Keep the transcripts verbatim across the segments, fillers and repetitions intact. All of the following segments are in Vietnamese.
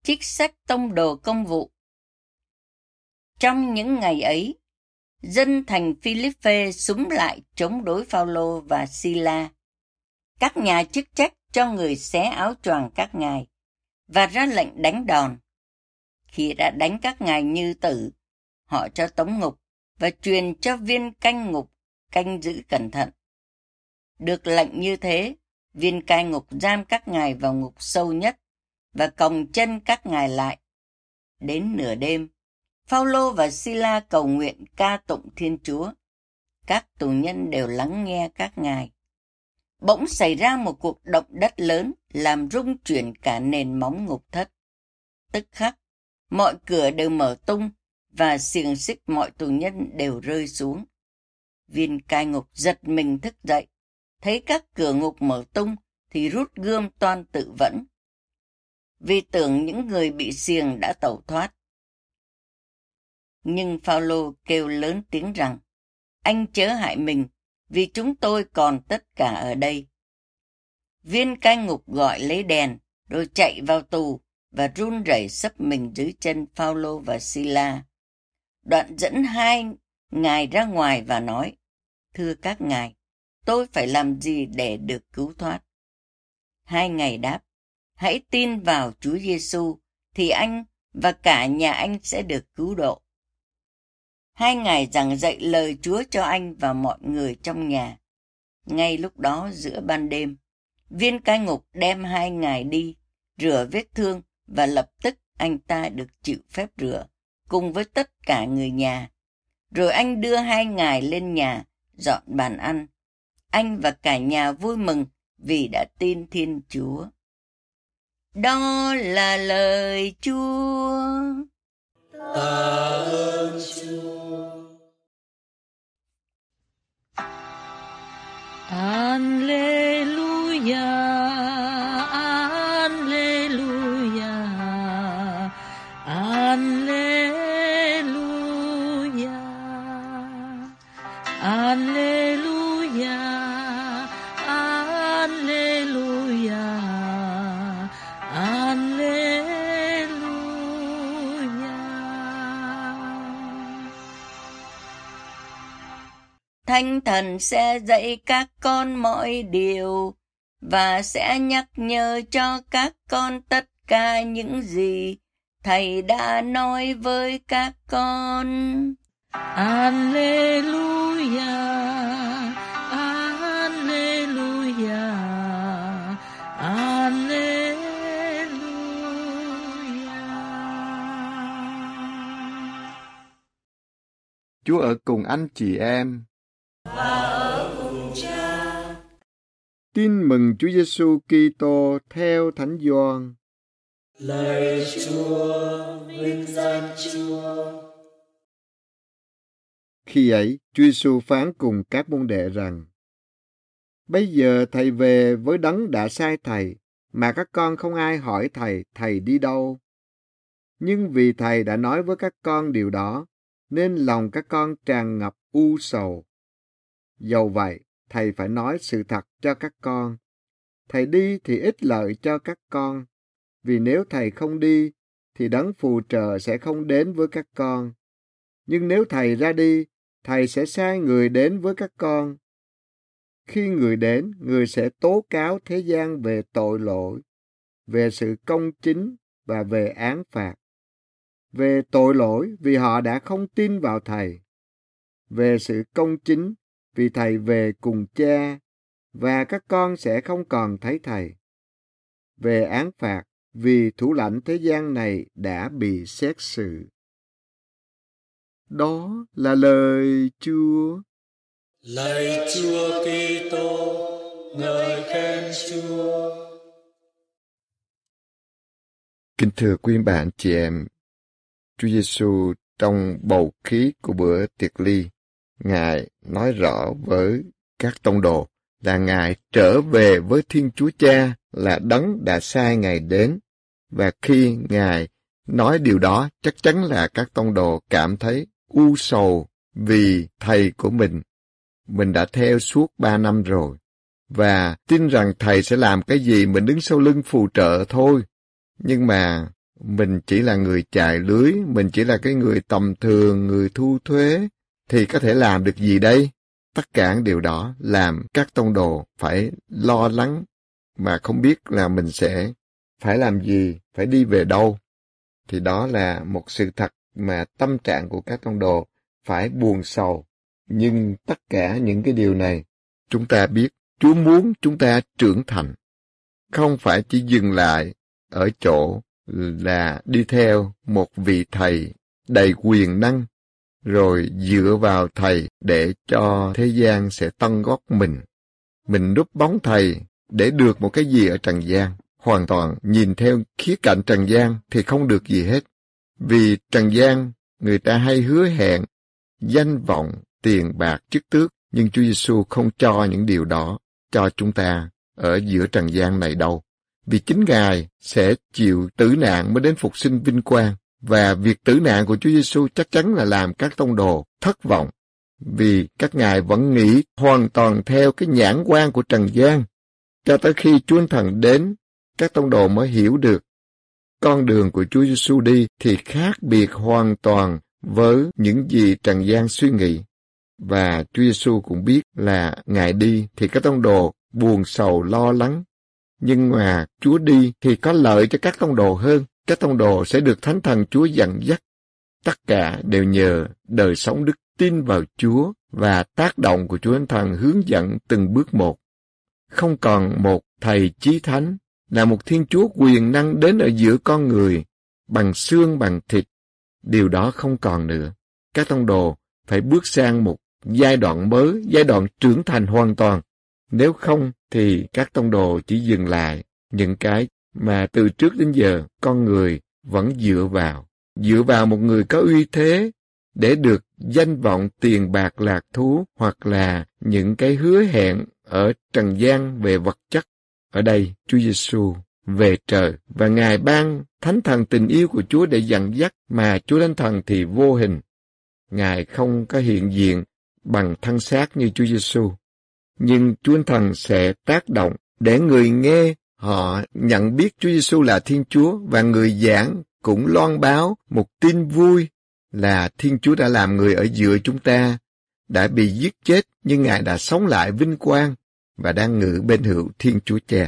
Trích sách Tông đồ Công vụ. Trong những ngày ấy, dân thành Philippe súng lại chống đối Phao-lô và Si-la. Các nhà chức trách cho người xé áo choàng các ngài và ra lệnh đánh đòn. Khi đã đánh các ngài như tử, họ cho tống ngục và truyền cho viên canh ngục canh giữ cẩn thận. Được lệnh như thế, viên cai ngục giam các ngài vào ngục sâu nhất và còng chân các ngài lại. Đến nửa đêm, Phao-lô và Si-la cầu nguyện ca tụng Thiên Chúa. Các tù nhân đều lắng nghe các ngài. Bỗng xảy ra một cuộc động đất lớn làm rung chuyển cả nền móng ngục thất. Tức khắc, mọi cửa đều mở tung và xiềng xích mọi tù nhân đều rơi xuống. Viên cai ngục giật mình thức dậy, thấy các cửa ngục mở tung thì rút gươm toan tự vẫn, vì tưởng những người bị xiềng đã tẩu thoát. Nhưng Phao-lô kêu lớn tiếng rằng, anh chớ hại mình, vì chúng tôi còn tất cả ở đây. Viên cai ngục gọi lấy đèn, rồi chạy vào tù và run rẩy sấp mình dưới chân Phao-lô và Si-la. Đoạn dẫn hai ngài ra ngoài và nói, thưa các ngài, tôi phải làm gì để được cứu thoát? Hai ngài đáp, hãy tin vào Chúa Giêsu thì anh và cả nhà anh sẽ được cứu độ. Hai ngài giảng dạy lời Chúa cho anh và mọi người trong nhà. Ngay lúc đó giữa ban đêm, viên cai ngục đem hai ngài đi, rửa vết thương và lập tức anh ta được chịu phép rửa, cùng với tất cả người nhà. Rồi anh đưa hai ngài lên nhà, dọn bàn ăn. Anh và cả nhà vui mừng vì đã tin Thiên Chúa. Đó là lời Chúa. Tạ ơn Chúa. Alleluia, Alleluia, Alleluia, Alleluia, Alleluia, Alleluia. Thánh Thần sẽ dạy các con mọi điều và sẽ nhắc nhở cho các con tất cả những gì Thầy đã nói với các con. Alleluia, Alleluia, Alleluia. Chúa ở cùng anh chị em. Và ở cùng Cha. Tin mừng Chúa Giêsu Kitô theo Thánh Gioan. Lạy Chúa, vinh danh Chúa. Khi ấy, Chúa Giêsu phán cùng các môn đệ rằng: Bây giờ thầy về với đấng đã sai thầy, mà các con không ai hỏi thầy, thầy đi đâu. Nhưng vì thầy đã nói với các con điều đó, nên lòng các con tràn ngập u sầu. Dầu vậy, thầy phải nói sự thật cho các con. Thầy đi thì ích lợi cho các con, vì nếu thầy không đi, thì đấng phù trợ sẽ không đến với các con. Nhưng nếu thầy ra đi, thầy sẽ sai người đến với các con. Khi người đến, người sẽ tố cáo thế gian về tội lỗi, về sự công chính và về án phạt. Về tội lỗi vì họ đã không tin vào thầy. Về sự công chính vì thầy về cùng Cha và các con sẽ không còn thấy thầy. Về án phạt vì thủ lãnh thế gian này đã bị xét xử. Đó là lời Chúa. Lạy Chúa Kitô, ngợi khen Chúa. Kính thưa quý bạn chị em, Chúa Giêsu trong bầu khí của bữa tiệc ly, Ngài nói rõ với các tông đồ là Ngài trở về với Thiên Chúa Cha, là đấng đã sai Ngài đến. Và khi Ngài nói điều đó, chắc chắn là các tông đồ cảm thấy u sầu vì thầy của mình. Mình đã theo suốt ba năm rồi, và tin rằng thầy sẽ làm cái gì mình đứng sau lưng phù trợ thôi. Nhưng mà mình chỉ là người chài lưới, mình chỉ là cái người tầm thường, người thu thuế, thì có thể làm được gì đây? Tất cả điều đó làm các tông đồ phải lo lắng mà không biết là mình sẽ phải làm gì, phải đi về đâu. Thì đó là một sự thật mà tâm trạng của các tông đồ phải buồn sầu. Nhưng tất cả những cái điều này, chúng ta biết Chúa muốn chúng ta trưởng thành. Không phải chỉ dừng lại ở chỗ là đi theo một vị thầy đầy quyền năng, rồi dựa vào thầy để cho thế gian sẽ tân gót mình. Mình núp bóng thầy để được một cái gì ở trần gian. Hoàn toàn nhìn theo khía cạnh trần gian thì không được gì hết. Vì trần gian, người ta hay hứa hẹn, danh vọng, tiền bạc, chức tước, nhưng Chúa Giêsu không cho những điều đó cho chúng ta ở giữa trần gian này đâu. Vì chính Ngài sẽ chịu tử nạn mới đến phục sinh vinh quang, và việc tử nạn của Chúa Giêsu chắc chắn là làm các tông đồ thất vọng, vì các ngài vẫn nghĩ hoàn toàn theo cái nhãn quan của trần gian. Cho tới khi Chúa Thánh Thần đến, các tông đồ mới hiểu được con đường của Chúa Giêsu đi thì khác biệt hoàn toàn với những gì trần gian suy nghĩ. Và Chúa Giêsu cũng biết là Ngài đi thì các tông đồ buồn sầu lo lắng. Nhưng mà Chúa đi thì có lợi cho các tông đồ hơn. Các tông đồ sẽ được Thánh Thần Chúa dẫn dắt. Tất cả đều nhờ đời sống đức tin vào Chúa và tác động của Chúa Thánh Thần hướng dẫn từng bước một. Không còn một thầy chí thánh là một Thiên Chúa quyền năng đến ở giữa con người, bằng xương bằng thịt. Điều đó không còn nữa. Các tông đồ phải bước sang một giai đoạn mới, giai đoạn trưởng thành hoàn toàn. Nếu không thì các tông đồ chỉ dừng lại những cái mà từ trước đến giờ con người vẫn dựa vào. Dựa vào một người có uy thế để được danh vọng, tiền bạc, lạc thú hoặc là những cái hứa hẹn ở trần gian về vật chất. Ở đây Chúa Giêsu về trời và Ngài ban Thánh Thần tình yêu của Chúa để dẫn dắt, mà Chúa Thánh Thần thì vô hình. Ngài không có hiện diện bằng thân xác như Chúa Giêsu, nhưng Chúa Thánh Thần sẽ tác động để người nghe họ nhận biết Chúa Giêsu là Thiên Chúa, và người giảng cũng loan báo một tin vui là Thiên Chúa đã làm người ở giữa chúng ta, đã bị giết chết nhưng Ngài đã sống lại vinh quang và đang ngự bên hữu Thiên Chúa Cha.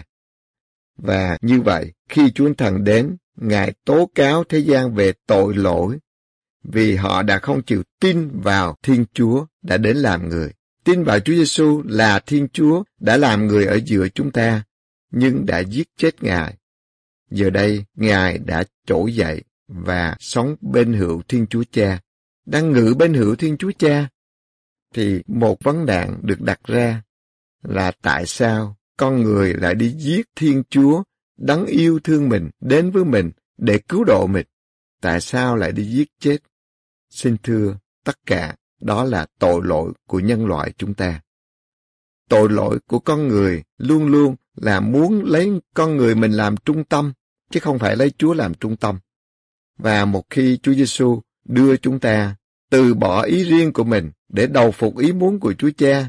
Và như vậy, khi Chúa Thánh Thần đến, Ngài tố cáo thế gian về tội lỗi, vì họ đã không chịu tin vào Thiên Chúa đã đến làm người. Tin vào Chúa Giêsu là Thiên Chúa đã làm người ở giữa chúng ta, nhưng đã giết chết Ngài. Giờ đây, Ngài đã trỗi dậy và sống bên hữu Thiên Chúa Cha, đang ngự bên hữu Thiên Chúa Cha. Thì một vấn nạn được đặt ra là tại sao con người lại đi giết Thiên Chúa đấng yêu thương mình, đến với mình để cứu độ mình? Tại sao lại đi giết chết? Xin thưa, tất cả đó là tội lỗi của nhân loại chúng ta. Tội lỗi của con người luôn luôn là muốn lấy con người mình làm trung tâm, chứ không phải lấy Chúa làm trung tâm. Và một khi Chúa Giêsu đưa chúng ta từ bỏ ý riêng của mình để đầu phục ý muốn của Chúa Cha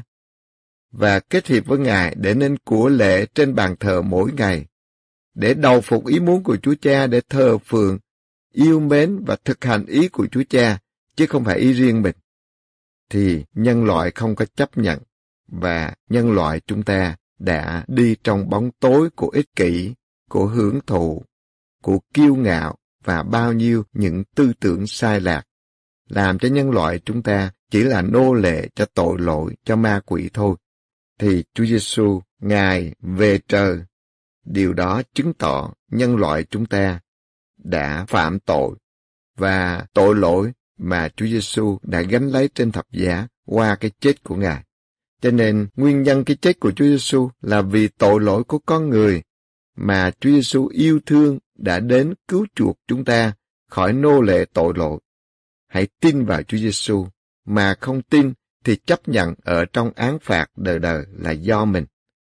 và kết hiệp với Ngài để nên của lễ trên bàn thờ mỗi ngày, để đầu phục ý muốn của Chúa Cha, để thờ phượng, yêu mến và thực hành ý của Chúa Cha, chứ không phải ý riêng mình, thì nhân loại không có chấp nhận, và nhân loại chúng ta đã đi trong bóng tối của ích kỷ, của hưởng thụ, của kiêu ngạo và bao nhiêu những tư tưởng sai lạc, làm cho nhân loại chúng ta chỉ là nô lệ cho tội lỗi, cho ma quỷ thôi. Thì Chúa Giêsu, Ngài về trời, điều đó chứng tỏ nhân loại chúng ta đã phạm tội, và tội lỗi mà Chúa Giêsu đã gánh lấy trên thập giá qua cái chết của Ngài. Cho nên nguyên nhân cái chết của Chúa Giêsu là vì tội lỗi của con người, mà Chúa Giêsu yêu thương đã đến cứu chuộc chúng ta khỏi nô lệ tội lỗi. Hãy tin vào Chúa Giêsu, mà không tin thì chấp nhận ở trong án phạt đời đời là do mình.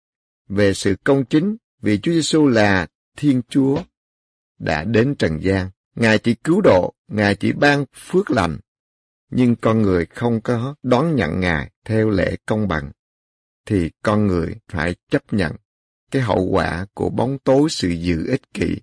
Về sự công chính, vì Chúa Giêsu là Thiên Chúa đã đến trần gian, Ngài chỉ cứu độ, Ngài chỉ ban phước lành, nhưng con người không có đón nhận Ngài theo lẽ công bằng, thì con người phải chấp nhận cái hậu quả của bóng tối sự dữ ích kỷ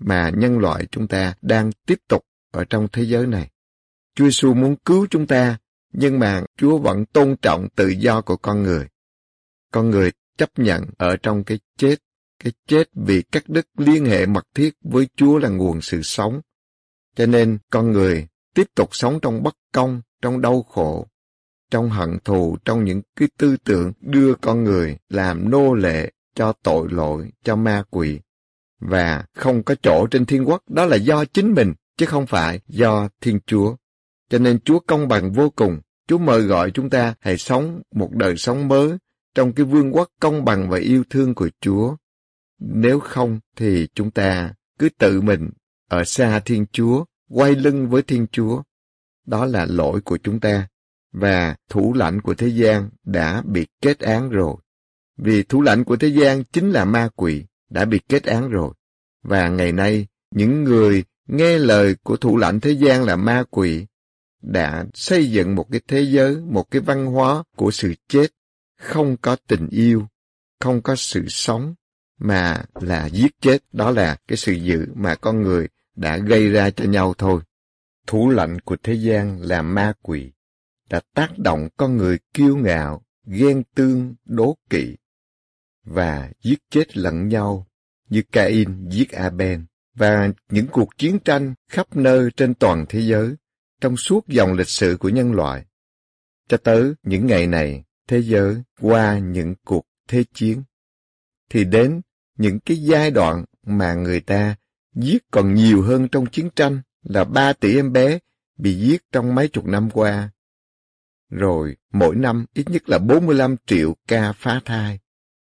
mà nhân loại chúng ta đang tiếp tục ở trong thế giới này. Chúa Giêsu muốn cứu chúng ta, nhưng mà Chúa vẫn tôn trọng tự do của con người. Con người chấp nhận ở trong cái chết, cái chết vì cắt đứt liên hệ mật thiết với Chúa là nguồn sự sống. Cho nên con người tiếp tục sống trong bất công, trong đau khổ, trong hận thù, trong những cái tư tưởng đưa con người làm nô lệ cho tội lỗi, cho ma quỷ, và không có chỗ trên thiên quốc. Đó là do chính mình, chứ không phải do Thiên Chúa. Cho nên Chúa công bằng vô cùng. Chúa mời gọi chúng ta hãy sống một đời sống mới trong cái vương quốc công bằng và yêu thương của Chúa. Nếu không thì chúng ta cứ tự mình ở xa Thiên Chúa, quay lưng với Thiên Chúa. Đó là lỗi của chúng ta. Và thủ lãnh của thế gian đã bị kết án rồi. Vì thủ lãnh của thế gian chính là ma quỷ, đã bị kết án rồi. Và ngày nay, những người nghe lời của thủ lãnh thế gian là ma quỷ đã xây dựng một cái thế giới, một cái văn hóa của sự chết, không có tình yêu, không có sự sống, mà là giết chết. Đó là cái sự dữ mà con người đã gây ra cho nhau thôi. Thủ lãnh của thế gian là ma quỷ, đã tác động con người kiêu ngạo, ghen tương, đố kỵ, và giết chết lẫn nhau, như Cain giết Abel, và những cuộc chiến tranh khắp nơi trên toàn thế giới, trong suốt dòng lịch sử của nhân loại. Cho tới những ngày này, thế giới qua những cuộc thế chiến, thì đến những cái giai đoạn mà người ta giết còn nhiều hơn trong chiến tranh, là ba tỷ em bé bị giết trong mấy chục năm qua. Rồi mỗi năm ít nhất là bốn mươi lăm triệu ca phá thai.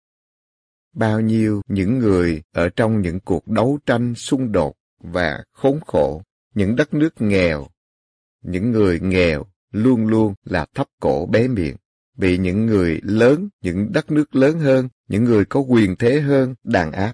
Bao nhiêu những người ở trong những cuộc đấu tranh xung đột và khốn khổ, những đất nước nghèo, những người nghèo luôn luôn là thấp cổ bé miệng, bị những người lớn, những đất nước lớn hơn, những người có quyền thế hơn đàn áp.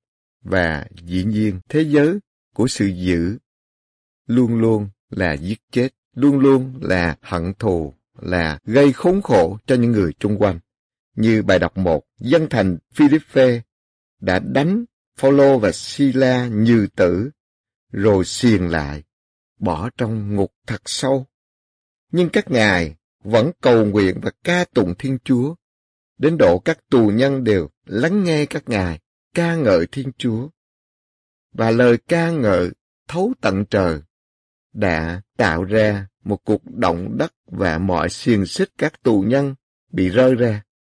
Và dĩ nhiên thế giới của sự dữ luôn luôn là giết chết, luôn luôn là hận thù, là gây khốn khổ cho những người chung quanh. Như bài đọc một, dân thành Philippe đã đánh Phao-lô và Si-la như tử, rồi xiềng lại, bỏ trong ngục thật sâu. Nhưng các ngài vẫn cầu nguyện và ca tụng Thiên Chúa, đến độ các tù nhân đều lắng nghe các ngài ca ngợi Thiên Chúa. Và lời ca ngợi thấu tận trời đã tạo ra một cuộc động đất và mọi xiềng xích các tù nhân bị rơi ra.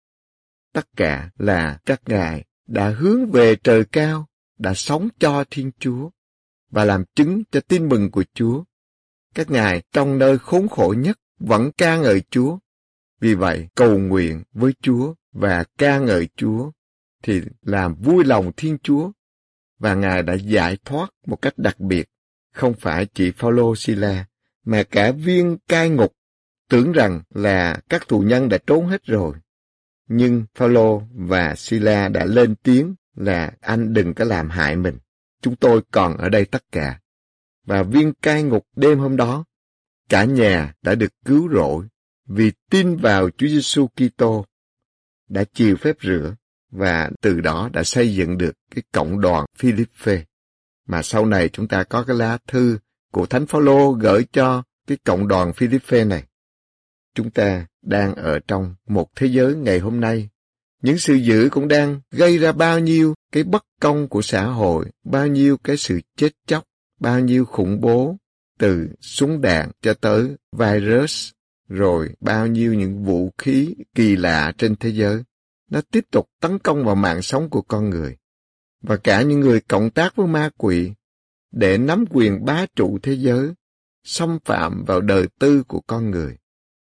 Tất cả là các ngài đã hướng về trời cao, đã sống cho Thiên Chúa và làm chứng cho tin mừng của Chúa. Các ngài trong nơi khốn khổ nhất vẫn ca ngợi Chúa. Vì vậy, cầu nguyện với Chúa và ca ngợi Chúa thì làm vui lòng Thiên Chúa, và Ngài đã giải thoát một cách đặc biệt, không phải chỉ Phao-lô, Si-la, mà cả viên cai ngục tưởng rằng là các tù nhân đã trốn hết rồi. Nhưng Phao-lô và Si-la đã lên tiếng là anh đừng có làm hại mình, chúng tôi còn ở đây tất cả. Và viên cai ngục đêm hôm đó, cả nhà đã được cứu rỗi vì tin vào Chúa Giêsu Kitô, đã chịu phép rửa, và từ đó đã xây dựng được cái cộng đoàn Philippe, mà sau này chúng ta có cái lá thư của Thánh Phao-lô gửi cho cái cộng đoàn Philippe này. Chúng ta đang ở trong một thế giới ngày hôm nay. Những sự dữ cũng đang gây ra bao nhiêu cái bất công của xã hội, bao nhiêu cái sự chết chóc, bao nhiêu khủng bố, từ súng đạn cho tới virus, rồi bao nhiêu những vũ khí kỳ lạ trên thế giới. Nó tiếp tục tấn công vào mạng sống của con người. Và cả những người cộng tác với ma quỷ để nắm quyền bá trụ thế giới, xâm phạm vào đời tư của con người.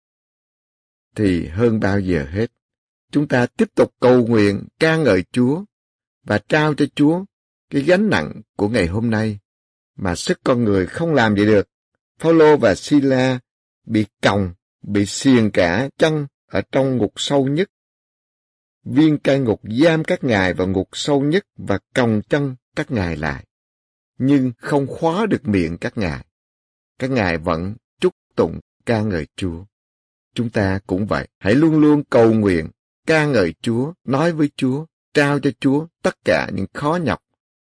Thì hơn bao giờ hết, chúng ta tiếp tục cầu nguyện ca ngợi Chúa và trao cho Chúa cái gánh nặng của ngày hôm nay mà sức con người không làm gì được. Phao-lô và Si-la bị còng, bị xiềng cả chân ở trong ngục sâu nhất. Viên cai ngục giam các ngài vào ngục sâu nhất và còng chân các ngài lại, nhưng không khóa được miệng các ngài. Các ngài vẫn chúc tụng ca ngợi Chúa. Chúng ta cũng vậy, hãy luôn luôn cầu nguyện, ca ngợi Chúa, nói với Chúa, trao cho Chúa tất cả những khó nhọc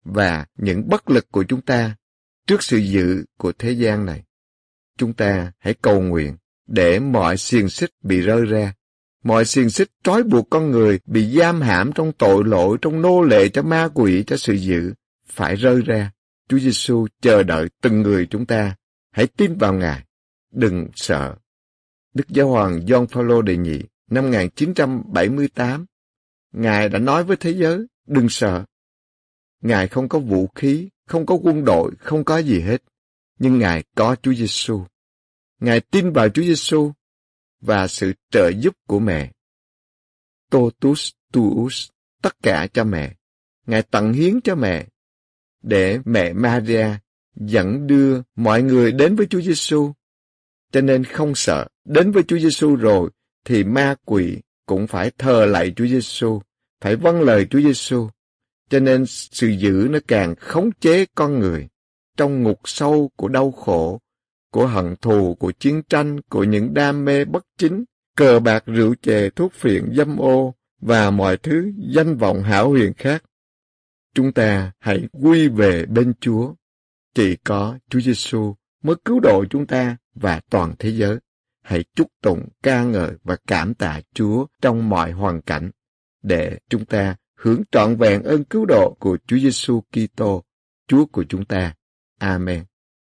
và những bất lực của chúng ta trước sự dữ của thế gian này. Chúng ta hãy cầu nguyện để mọi xiềng xích bị rơi ra, mọi xiềng xích trói buộc con người bị giam hãm trong tội lỗi, trong nô lệ cho ma quỷ, cho sự dữ, phải rơi ra. Chúa Giêsu chờ đợi từng người chúng ta. Hãy tin vào Ngài, đừng sợ. Đức Giáo hoàng Gioan Phaolô đệ nhị năm một nghìn chín trăm bảy mươi tám, Ngài đã nói với thế giới, đừng sợ. Ngài không có vũ khí, không có quân đội, không có gì hết, nhưng Ngài có Chúa Giêsu. Ngài tin vào Chúa Giêsu và sự trợ giúp của mẹ. Totus tuus, tất cả cho mẹ. Ngài tận hiến cho mẹ, để mẹ Maria dẫn đưa mọi người đến với Chúa Giêsu. Cho nên không sợ, đến với Chúa Giêsu rồi thì ma quỷ cũng phải thờ lạy Chúa Giêsu, phải vâng lời Chúa Giêsu. Cho nên sự dữ nó càng khống chế con người trong ngục sâu của đau khổ, của hận thù, của chiến tranh, của những đam mê bất chính, cờ bạc, rượu chè, thuốc phiện, dâm ô và mọi thứ danh vọng hão huyền khác. Chúng ta hãy quy về bên Chúa. Chỉ có Chúa Giêsu mới cứu độ chúng ta và toàn thế giới. Hãy chúc tụng, ca ngợi và cảm tạ Chúa trong mọi hoàn cảnh, để chúng ta hưởng trọn vẹn ơn cứu độ của Chúa Giêsu Kitô, Chúa của chúng ta. Amen.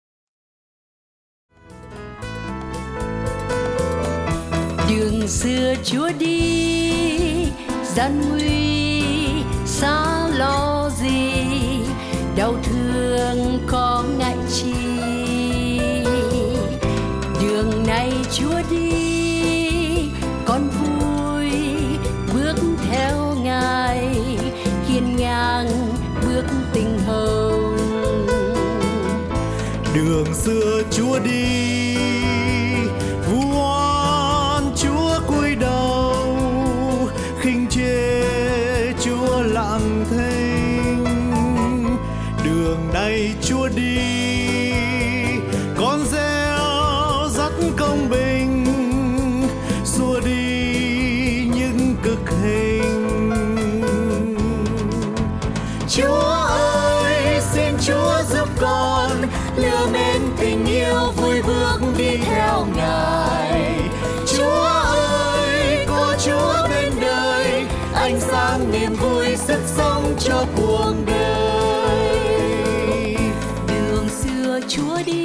Đường xưa Chúa đi, gian nguy xa lo gì, đau thương có ngại chi. Đường này Chúa đi, con vui bước theo Ngài, hiên ngang bước tình hồng. Đường xưa Chúa đi, vu oan Chúa cúi đầu, khinh chê Chúa lặng thinh. Đường này Chúa đi, con gieo dắt công bình, xua đi những cực hình. Chúa ơi, xin Chúa giúp con lửa mến tình yêu vui bước đi theo Ngài. Chúa ơi, có Chúa bên đời, ánh sáng niềm vui sức sống cho cuộc đời. Đường xưa Chúa đi,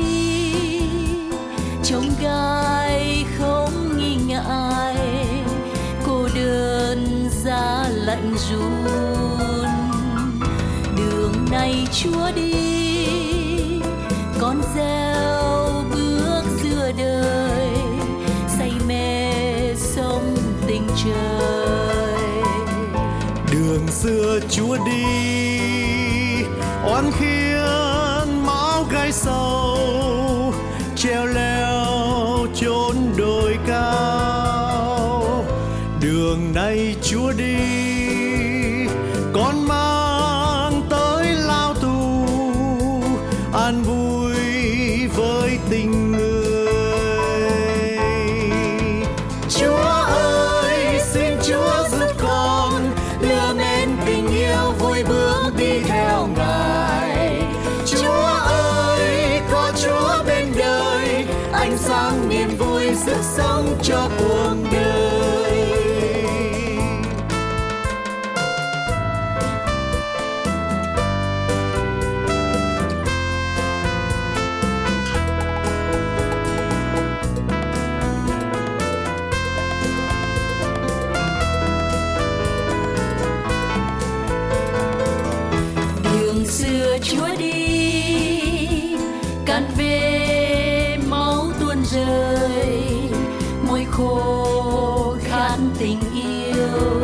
trông gai không nghi ngại, cô đơn giá lạnh run. Đường này Chúa đi, con gieo bước giữa đời, say mê sống tình trời. Đường xưa Chúa đi, oan khiên máu gai sâu, treo leo chốn đồi cao. Đường này Chúa đi, con mang tới lao tù, an vui với tình người. Chúa ơi, xin Chúa giúp con lửa mến tình yêu vui bước đi theo Ngài. Chúa ơi, có Chúa bên đời, ánh sáng niềm vui sức sống cho cuộc đời. Xưa Chúa đi, cạn về máu tuôn rơi, môi khô khát tình yêu.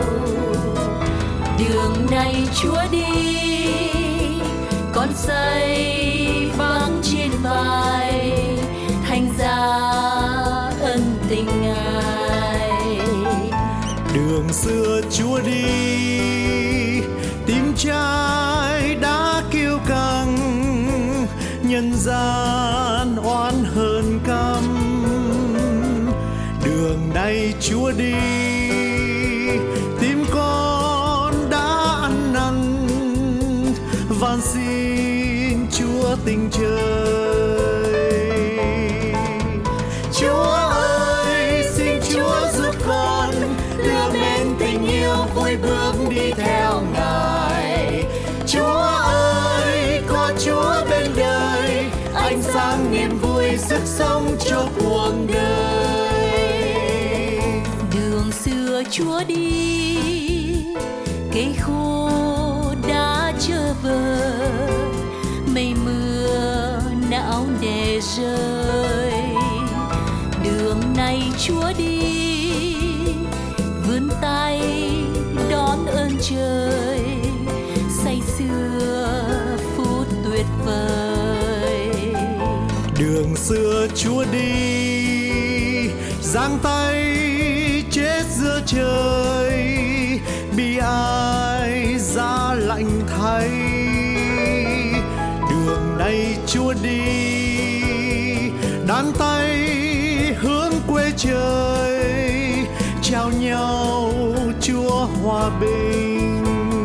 Đường này Chúa đi, con say vắng trên vai, thành ra ân tình Ngài. Đường xưa Chúa đi, tìm trai đã kiêu căng, nhân gian oán hờn căm. Đường này Chúa đi, tìm con đã ăn năn, van xin Chúa tình trời. Chúa ơi, xin Chúa giúp con đưa men tình yêu vui bước đi theo Ngài. Chúa ơi, có Chúa bên đời, ánh sáng niềm vui sức sống cho cuộc đời. Đường xưa Chúa đi, cây khô đã trở vờ, mây mưa não nề rơi. Đường này Chúa đi, vươn tay đón ơn trời, say sưa phút tuyệt vời. Đường xưa Chúa đi, giang tay chết giữa trời, bi ai giá lạnh thay. Đường này Chúa đi, đan tay hướng quê trời, trao nhau Chúa hòa bình.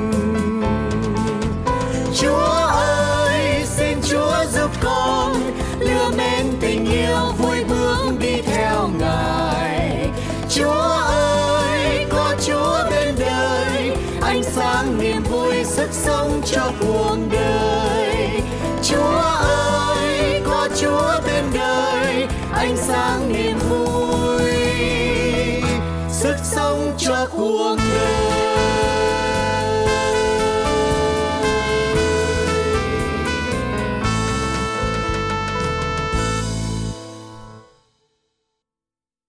Chúa ơi, xin Chúa giúp con lửa men tình yêu vui bước đi theo Ngài. Chúa ơi, có Chúa bên đời, ánh sáng niềm vui sức sống cho cuộc đời. Chúa ơi, có Chúa bên đời, ánh sáng niềm vui sức sống cho cuộc đời.